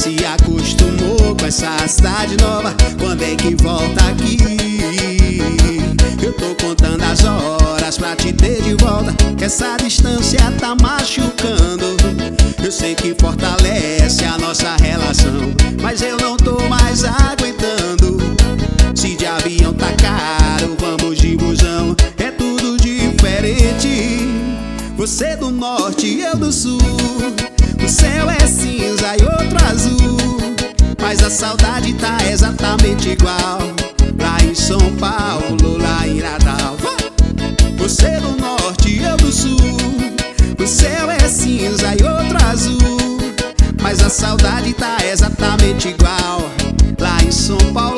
se acostumou com essa cidade nova. Quando é que volta aqui? Eu tô contando as horas pra te ter de volta, que essa distância tá machucando. Eu sei que fortalece a nossa relação, mas eu não tô mais aguentando. Se de avião tá caro, vamos de busão, é tudo diferente. Você do norte, eu do sul, o céu é cinza e outro azul, mas a saudade tá exatamente igual lá em São Paulo, lá em Natal. Você do norte, eu do sul, o céu é cinza e outro azul, mas a saudade tá exatamente igual lá em São Paulo.